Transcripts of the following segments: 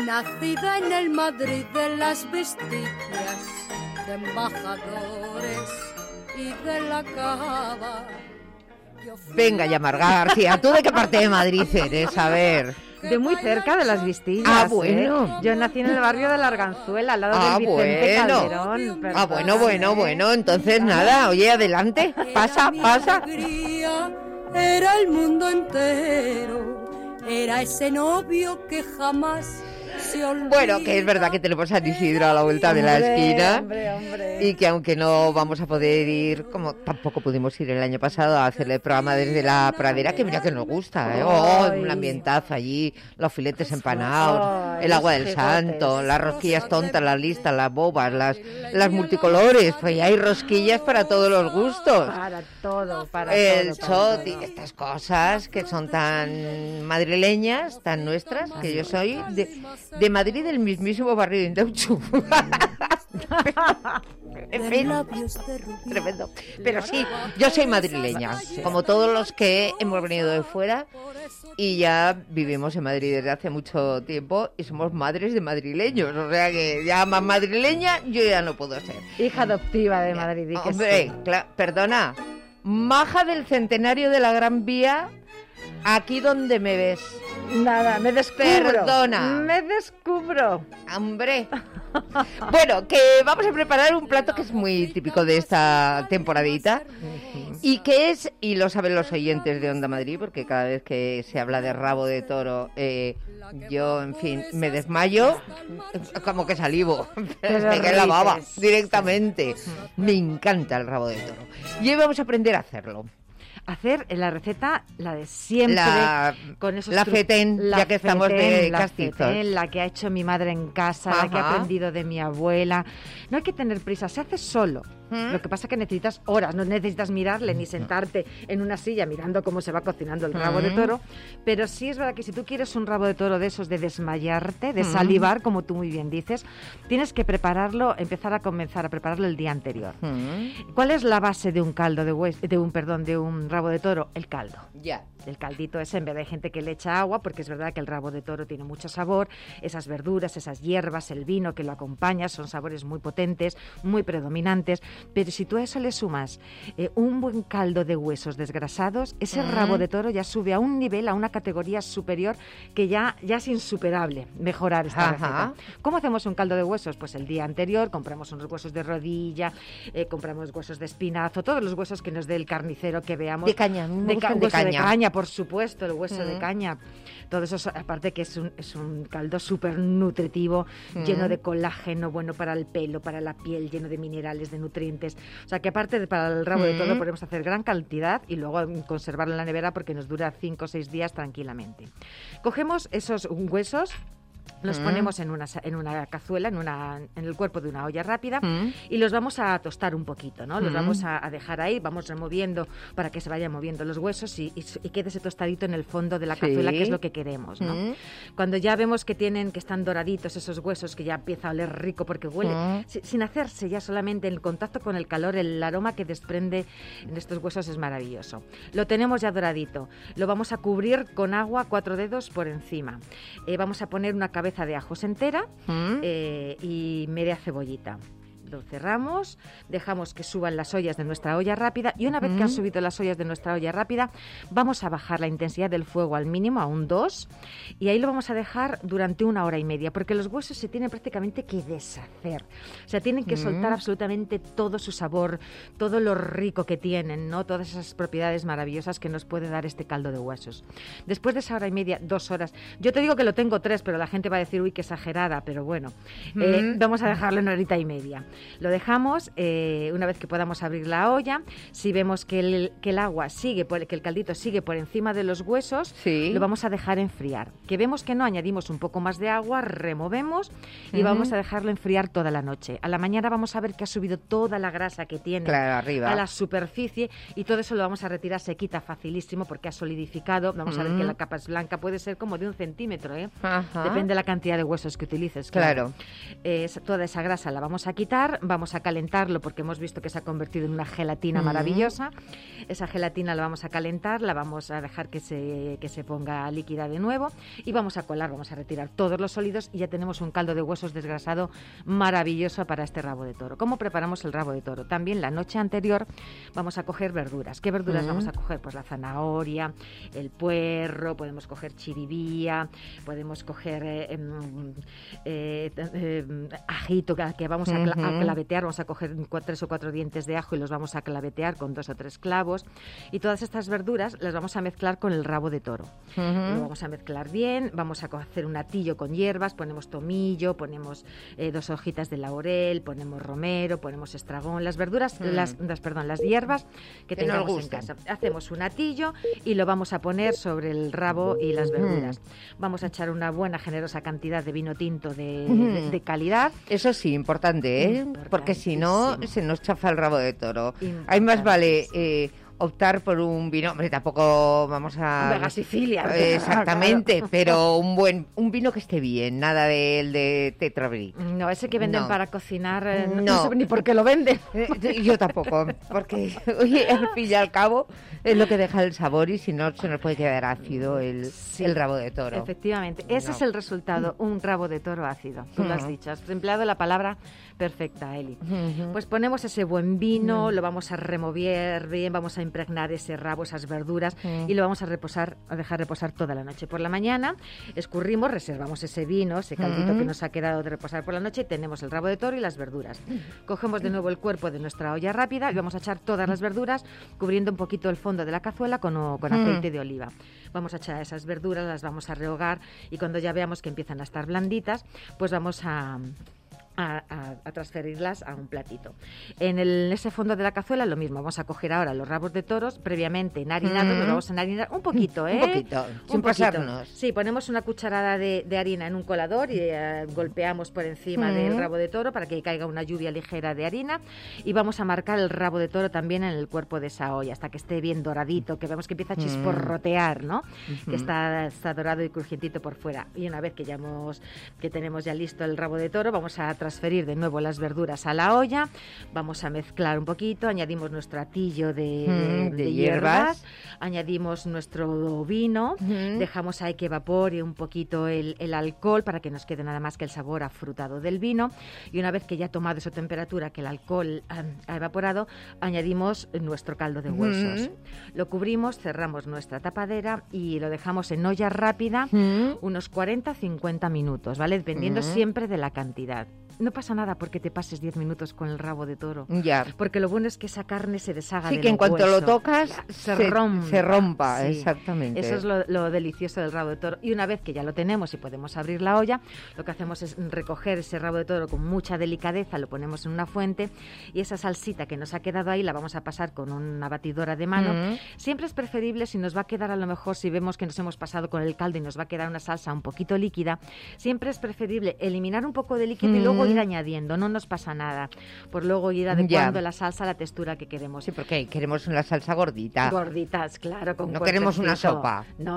nacida en el Madrid de las Visticias, de embajadores y de la cava. Venga ya, Marga García, ¿tú de qué parte de Madrid eres? A ver. De muy cerca de las Vistillas. Ah, bueno. Yo nací en el barrio de la Arganzuela, al lado del Vicente Calderón. Bueno, entonces nada, oye, adelante, pasa. Era el mundo entero, era ese novio que jamás se olvida. Bueno, que es verdad que tenemos a San Isidro a la vuelta de la esquina. Hombre. Y que aunque no vamos a poder ir, como tampoco pudimos ir el año pasado a hacer el programa desde la pradera, que mira que nos gusta, ¿eh? Un ambientazo allí, los filetes empanados, el agua del santo, las rosquillas tontas, las listas, las bobas, las multicolores, pues ya hay rosquillas para todos los gustos. Para todo. El shot y estas cosas que son tan madrileñas, tan nuestras, que yo soy de Madrid, del mismísimo barrio de Indauchu. En fin, tremendo. Pero sí, yo soy madrileña, como todos los que hemos venido de fuera y ya vivimos en Madrid desde hace mucho tiempo y somos madres de madrileños, o sea que ya más madrileña yo ya no puedo ser. Hija adoptiva de Madrid. Hombre, perdona, maja del centenario de la Gran Vía, aquí donde me ves. Nada, me descubro. Perdona. Me descubro. Hombre. Bueno, que vamos a preparar un plato que es muy típico de esta temporadita y que es, y lo saben los oyentes de Onda Madrid, porque cada vez que se habla de rabo de toro, yo, en fin, me desmayo, como que salivo, me cae en la baba directamente. Me encanta el rabo de toro. Y hoy vamos a aprender a hacerlo. Hacer la receta, la de siempre, con esos la fetén, ya que estamos de castizos. La que ha hecho mi madre en casa, la que ha aprendido de mi abuela. No hay que tener prisa, se hace solo. Lo que pasa es que necesitas horas, no necesitas mirarle ni sentarte en una silla mirando cómo se va cocinando el rabo de toro, pero sí es verdad que si tú quieres un rabo de toro de esos de desmayarte, de salivar, como tú muy bien dices, tienes que prepararlo, comenzar a prepararlo el día anterior. ¿Cuál es la base de un caldo de un rabo de toro? El caldo. Ya. El caldito ese, en vez de gente que le echa agua, porque es verdad que el rabo de toro tiene mucho sabor, esas verduras, esas hierbas, el vino que lo acompaña, son sabores muy potentes, muy predominantes, pero si tú a eso le sumas un buen caldo de huesos desgrasados, ese rabo de toro ya sube a un nivel, a una categoría superior que ya es insuperable mejorar esta receta. ¿Cómo hacemos un caldo de huesos? Pues el día anterior compramos unos huesos de rodilla, compramos huesos de espinazo, todos los huesos que nos dé el carnicero que veamos. De caña, de caña, por supuesto, el hueso de caña. Todo eso, aparte que es un caldo súper nutritivo, lleno de colágeno, bueno para el pelo, para la piel, lleno de minerales, de nutrientes. O sea que aparte para el rabo de toro podemos hacer gran cantidad y luego conservarlo en la nevera porque nos dura 5 o 6 días tranquilamente. Cogemos esos huesos, los ponemos en una cazuela, en el cuerpo de una olla rápida y los vamos a tostar un poquito, ¿no? Los vamos a dejar ahí, vamos removiendo para que se vayan moviendo los huesos y quede ese tostadito en el fondo de la cazuela, que es lo que queremos, ¿no? Cuando ya vemos que están doraditos esos huesos, que ya empieza a oler rico porque huele, sin hacerse ya solamente el contacto con el calor, el aroma que desprende en estos huesos es maravilloso. Lo tenemos ya doradito, lo vamos a cubrir con agua 4 dedos por encima. Vamos a poner una cabeza de ajos entera y media cebollita. Lo cerramos, dejamos que suban las ollas de nuestra olla rápida y una vez que han subido las ollas de nuestra olla rápida vamos a bajar la intensidad del fuego al mínimo, a un 2, y ahí lo vamos a dejar durante 1 hora y media porque los huesos se tienen prácticamente que deshacer, o sea, tienen que soltar absolutamente todo su sabor, todo lo rico que tienen, ¿no? Todas esas propiedades maravillosas que nos puede dar este caldo de huesos. Después de esa hora y media, 2 horas, yo te digo que lo tengo 3, pero la gente va a decir, uy, qué exagerada, pero bueno, vamos a dejarlo en 1 horita y media. Lo dejamos, una vez que podamos abrir la olla, si vemos que el agua sigue, que el caldito sigue por encima de los huesos, lo vamos a dejar enfriar. Que vemos que no, añadimos un poco más de agua, removemos y vamos a dejarlo enfriar toda la noche. A la mañana vamos a ver que ha subido toda la grasa que tiene arriba a la superficie y todo eso lo vamos a retirar, se quita facilísimo porque ha solidificado. Vamos a ver que la capa es blanca, puede ser como de 1 centímetro, depende de la cantidad de huesos que utilices. Claro. Toda esa grasa la vamos a quitar. cocinar, vamos a calentarlo porque hemos visto que se ha convertido en una gelatina maravillosa. Esa gelatina la vamos a calentar, la vamos a dejar que se ponga líquida de nuevo y vamos a colar, vamos a retirar todos los sólidos y ya tenemos un caldo de huesos desgrasado maravilloso para este rabo de toro. ¿Cómo preparamos el rabo de toro? También la noche anterior vamos a coger verduras. ¿Qué verduras vamos a coger? Pues la zanahoria, el puerro, podemos coger chiribía, podemos coger ajito que vamos a clavetear, vamos a coger 3 o 4 dientes de ajo y los vamos a clavetear con 2 o 3 clavos y todas estas verduras las vamos a mezclar con el rabo de toro. Lo vamos a mezclar bien, vamos a hacer un atillo con hierbas, ponemos tomillo, ponemos 2 hojitas de laurel, ponemos romero, ponemos estragón, las verduras, las hierbas que tengamos en casa. Hacemos un atillo y lo vamos a poner sobre el rabo y las verduras. Vamos a echar una buena generosa cantidad de vino tinto de calidad. Eso sí, importante, porque si no se nos chafa el rabo de toro. Hay más vale optar por un vino, hombre, tampoco vamos a... Vega Sicilia. Exactamente, claro. Pero un vino que esté bien, nada del de Tetra Brik. No, ese que venden para cocinar, no sé ni por qué lo venden. Yo tampoco, porque oye, al fin y al cabo es lo que deja el sabor y si no se nos puede quedar ácido el rabo de toro. Efectivamente, ese es el resultado, un rabo de toro ácido, tú lo has dicho, has empleado la palabra perfecta, Eli. Pues ponemos ese buen vino, lo vamos a remover bien, vamos a impregnar ese rabo, esas verduras y lo vamos a dejar reposar toda la noche. Por la mañana escurrimos, reservamos ese vino, ese caldito que nos ha quedado de reposar por la noche y tenemos el rabo de toro y las verduras. Cogemos de nuevo el cuerpo de nuestra olla rápida y vamos a echar todas las verduras cubriendo un poquito el fondo de la cazuela con aceite de oliva. Vamos a echar esas verduras, las vamos a rehogar y cuando ya veamos que empiezan a estar blanditas, pues vamos a transferirlas a un platito. En ese fondo de la cazuela lo mismo, vamos a coger ahora los rabos de toros previamente enharinados, los vamos a enharinar un poquito, Un poquito, sin pasarnos. Sí, ponemos una cucharada de harina en un colador y golpeamos por encima del rabo de toro para que caiga una lluvia ligera de harina y vamos a marcar el rabo de toro también en el cuerpo de esa olla hasta que esté bien doradito, que vemos que empieza a chisporrotear, ¿no? Que está dorado y crujientito por fuera. Y una vez que tenemos ya listo el rabo de toro, vamos a transferir de nuevo las verduras a la olla, vamos a mezclar un poquito, añadimos nuestro atillo de hierbas, añadimos nuestro vino, dejamos ahí que evapore un poquito el alcohol para que nos quede nada más que el sabor afrutado del vino y una vez que ya ha tomado esa temperatura, que el alcohol ha evaporado, añadimos nuestro caldo de huesos. Lo cubrimos, cerramos nuestra tapadera y lo dejamos en olla rápida unos 40-50 minutos, ¿vale? Dependiendo siempre de la cantidad. No pasa nada porque te pases 10 minutos con el rabo de toro. Ya. Porque lo bueno es que esa carne se deshaga Sí, del que en cuanto hueso. lo tocas Se rompa. sí. Sí. Exactamente. Eso es lo delicioso del rabo de toro. Y una vez que ya lo tenemos y podemos abrir la olla, lo que hacemos es recoger ese rabo de toro con mucha delicadeza, lo ponemos en una fuente y esa salsita que nos ha quedado ahí la vamos a pasar con una batidora de mano. Siempre es preferible, si nos va a quedar a lo mejor, si vemos que nos hemos pasado con el caldo y nos va a quedar una salsa un poquito líquida, siempre es preferible eliminar un poco de líquido y luego ir añadiendo. No nos pasa nada. Por luego ir adecuando la salsa a la textura que queremos. Sí, porque queremos una salsa gordita. Gorditas, claro. Con no queremos una sopa. No.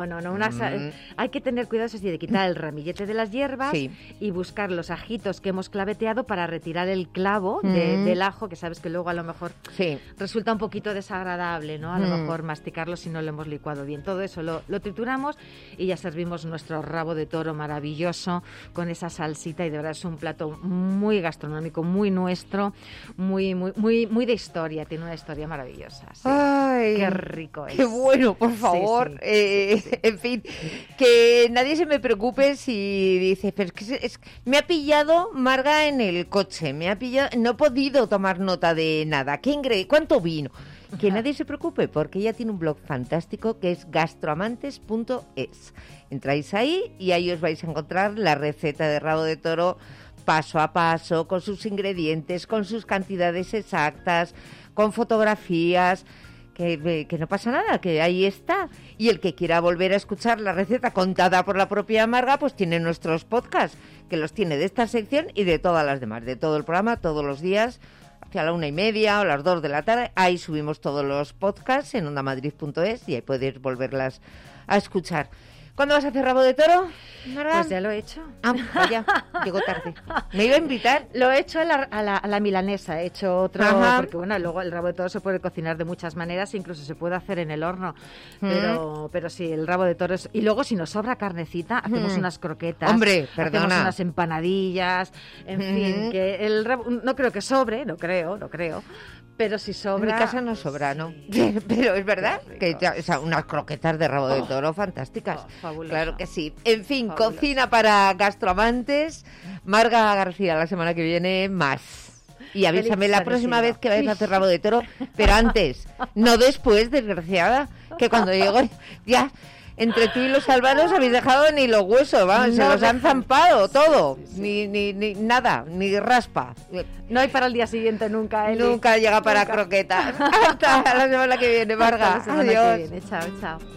Hay que tener cuidado, eso sí, de quitar el ramillete de las hierbas y buscar los ajitos que hemos claveteado para retirar el clavo del ajo, que sabes que luego a lo mejor resulta un poquito desagradable, ¿no? A lo mejor masticarlo si no lo hemos licuado bien. Todo eso lo trituramos y ya servimos nuestro rabo de toro maravilloso con esa salsita y de verdad es un plato muy gastronómico, muy nuestro, muy de historia, tiene una historia maravillosa. Sí. Ay, qué rico es. Qué bueno, por favor. Sí. En fin, que nadie se me preocupe si dice, pero es que me ha pillado Marga en el coche, no he podido tomar nota de nada. ¿Cuánto vino? Que nadie se preocupe, porque ella tiene un blog fantástico que es gastroamantes.es. Entráis ahí y ahí os vais a encontrar la receta de rabo de toro paso a paso, con sus ingredientes, con sus cantidades exactas, con fotografías, que no pasa nada, que ahí está. Y el que quiera volver a escuchar la receta contada por la propia Marga, pues tiene nuestros podcasts, que los tiene de esta sección y de todas las demás, de todo el programa, todos los días, hacia la 1:30 o las 2 de la tarde. Ahí subimos todos los podcasts en ondamadrid.es y ahí podéis volverlas a escuchar. ¿Cuándo vas a hacer rabo de toro, Marga? Pues ya lo he hecho. Ah, vaya, llegó tarde. ¿Me iba a invitar? Lo he hecho a la milanesa, he hecho otro, Ajá. porque bueno, luego el rabo de toro se puede cocinar de muchas maneras, incluso se puede hacer en el horno, pero sí, el rabo de toro es... Y luego si nos sobra carnecita, hacemos unas croquetas, Hombre, perdona. hacemos unas empanadillas, en fin, que el rabo, no creo que sobre, no creo, pero si sobra... En mi casa no sobra, ¿no? Pero es verdad que o sea, unas croquetas de rabo de toro fantásticas. Fabuloso. Claro que sí. En fin, Fabuloso. cocina para gastroamantes. Marga García, la semana que viene más. Y avísame la próxima vez que vayas a hacer rabo de toro, pero antes, no después, desgraciada, que cuando llego ya... Entre tú y los álvaros habéis dejado ni los huesos, vamos, se los han zampado todo, ni nada, ni raspa. No hay para el día siguiente nunca, Eli. Nunca llega para croquetas. Hasta la semana que viene, Marga. Hasta la semana Adiós. que viene. Chao, chao.